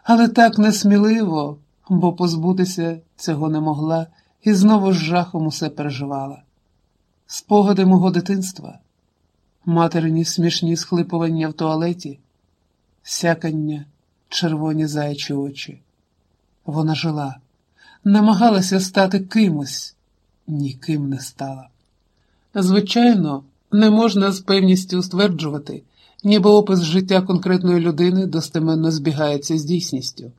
Але так несміливо, бо позбутися цього не могла і знову з жахом усе переживала. Спогади мого дитинства, материні смішні схлипування в туалеті, сякання, червоні заячі очі. Вона жила, намагалася стати кимось, ніким не стала. Звичайно, не можна з певністю стверджувати, ніби опис життя конкретної людини достеменно збігається з дійсністю.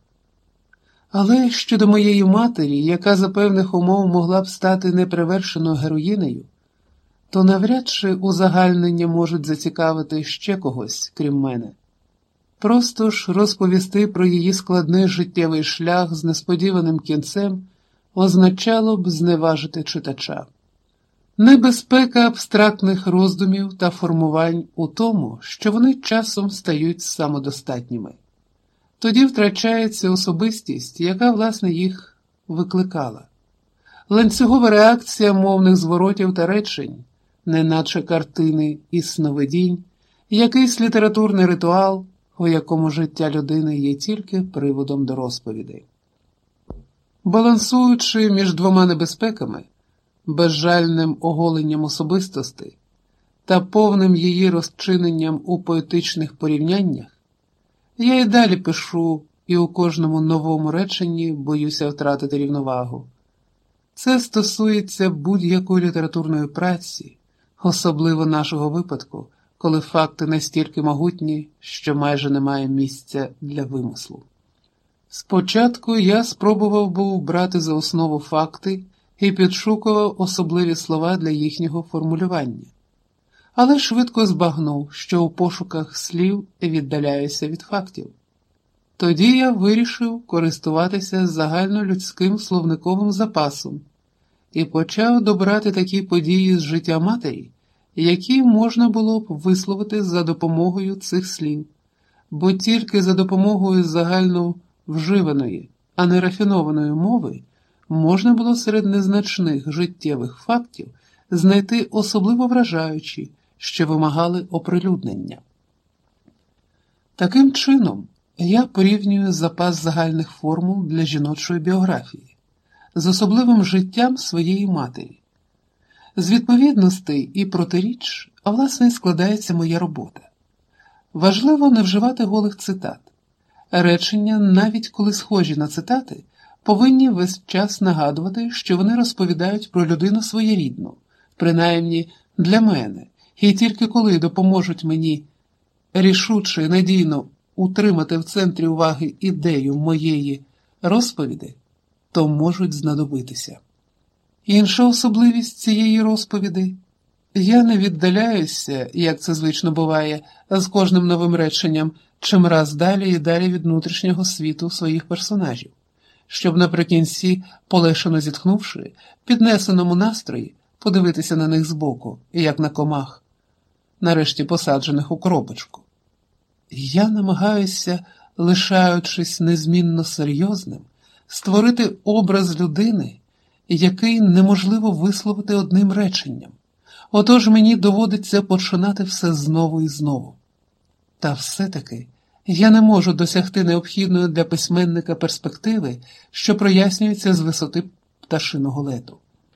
Але щодо моєї матері, яка за певних умов могла б стати неперевершеною героїнею, то навряд чи узагальнення можуть зацікавити ще когось, крім мене. Просто ж розповісти про її складний життєвий шлях з несподіваним кінцем означало б зневажити читача. Небезпека абстрактних роздумів та формувань у тому, що вони часом стають самодостатніми. Тоді втрачається особистість, яка, власне, їх викликала. Ланцюгова реакція мовних зворотів та речень, неначе картини і сновидінь, якийсь літературний ритуал, у якому життя людини є тільки приводом до розповідей. Балансуючи між двома небезпеками, безжальним оголенням особистості та повним її розчиненням у поетичних порівняннях, я і далі пишу і у кожному новому реченні боюся втратити рівновагу. Це стосується будь-якої літературної праці, особливо нашого випадку, коли факти настільки могутні, що майже немає місця для вимислу. Спочатку я спробував був брати за основу факти і підшукував особливі слова для їхнього формулювання. Але швидко збагнув, що у пошуках слів віддаляюся від фактів. Тоді я вирішив користуватися загальнолюдським словниковим запасом і почав добирати такі події з життя матері, які можна було б висловити за допомогою цих слів, бо тільки за допомогою загально вживаної, а не рафінованої мови можна було серед незначних життєвих фактів знайти особливо вражаючі, що вимагали оприлюднення. Таким чином, я порівнюю запас загальних формул для жіночої біографії з особливим життям своєї матері. З відповідностей і протиріч, власне, складається моя робота. Важливо не вживати голих цитат. Речення, навіть коли схожі на цитати, повинні весь час нагадувати, що вони розповідають про людину своєрідну, принаймні для мене, і тільки коли допоможуть мені рішуче і надійно утримати в центрі уваги ідею моєї розповіді, то можуть знадобитися. Інша особливість цієї розповіді – я не віддаляюся, як це звично буває, з кожним новим реченням, чимраз далі і далі від внутрішнього світу своїх персонажів, щоб наприкінці, полегшено зітхнувши, піднесеному настрої, подивитися на них збоку, як на комах, нарешті посаджених у коробочку. Я намагаюся, лишаючись незмінно серйозним, створити образ людини, який неможливо висловити одним реченням. Отож мені доводиться починати все знову і знову. Та все-таки я не можу досягти необхідної для письменника перспективи, що прояснюється з висоти пташиного лету.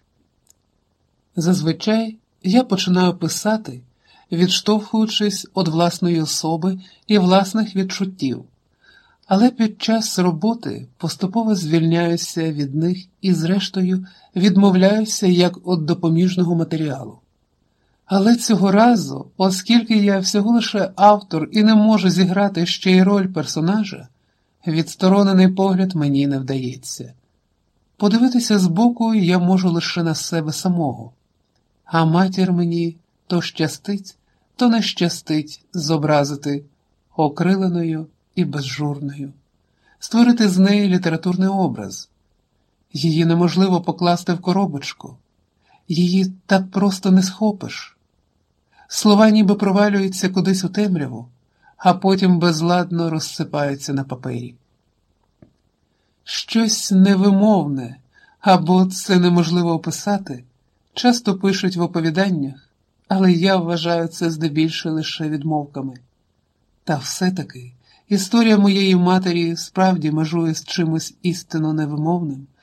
Зазвичай я починаю писати, відштовхуючись від власної особи і власних відчуттів, але під час роботи поступово звільняюся від них і, зрештою, відмовляюся як від допоміжного матеріалу. Але цього разу, оскільки я всього лише автор і не можу зіграти ще й роль персонажа, відсторонений погляд мені не вдається. Подивитися збоку я можу лише на себе самого, а матір мені то щастить, то не щастить зобразити окриленою і безжурною, створити з неї літературний образ. Її неможливо покласти в коробочку, її так просто не схопиш. Слова ніби провалюються кудись у темряву, а потім безладно розсипаються на папері. Щось невимовне, або це неможливо описати, часто пишуть в оповіданнях, але я вважаю це здебільше лише відмовками. Та все-таки Історія моєї матері справді межує з чимось істинно невимовним,